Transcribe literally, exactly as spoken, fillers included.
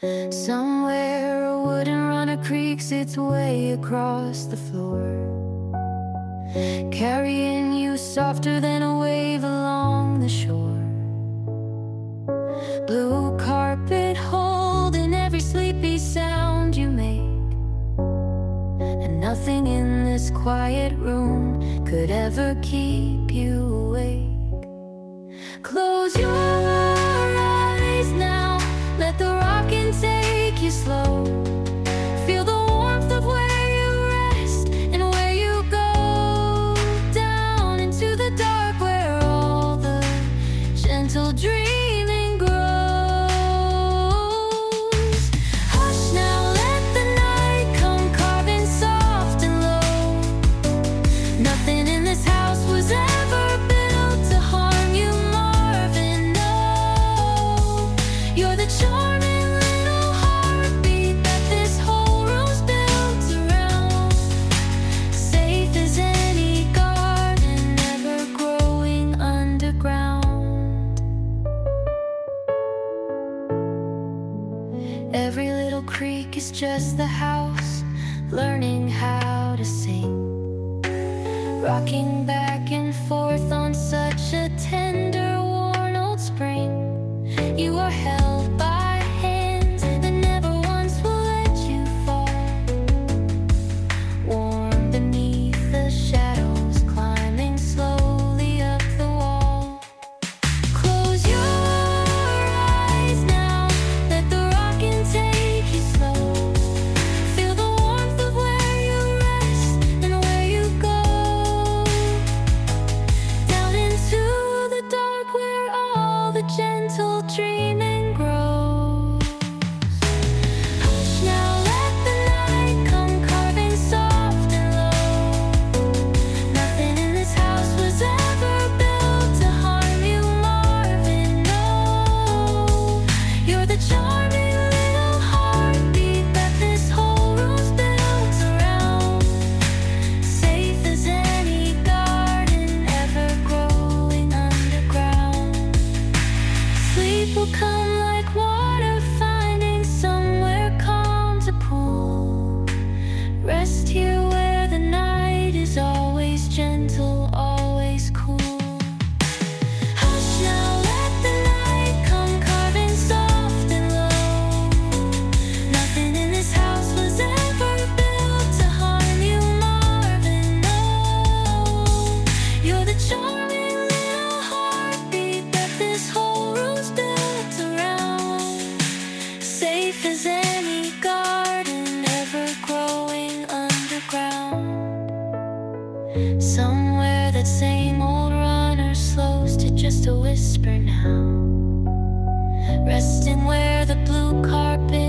Somewhere a wooden runner creaks its way across the floor, carrying you softer than a wave along the shore. Blue carpet holding every sleepy sound you make, and nothing in this quiet room could ever keep you awake. Close your eyes now, let the rockin' take you slow. Feel the warmth of where you rest and where you go, down into the dark where all the gentle dreaming grows. Hush now, let the night come carving soft and low. Nothing in this house was ever built to harm you, Marvin. No, you're the charming little heartbeat that this whole room's built around. Safe as any garden ever growing underground. Every little creak is just the house learning how to sing, rocking back and forth on such a tender, worn old spring. You are held by hands that never once will let you fall, warm beneath the shadows, climbing slowly up the wall. Close your eyes now, let the rockin' take you slow. Feel the warmth of where you rest and where you go, down into the dark where all the gentle dreaming grows. Hush now, let the night come carving soft and low. Nothing in this house was ever built to harm you, Marvin. No, you're the charming little heartbeat that this whole room's built around. Safe as any garden ever growing underground. Sleep will come like water, finding somewhere calm to pool. Rest here where the night is always gentle, always cool. Hush now, let the night come carving soft and low. Nothing in this house was ever built to harm you, Marvin. No, you're the charming little heartbeat that this whole room's built around. Safe as any garden ever growing underground. Somewhere that same old runner slows to just a whisper now, resting where the blue carpet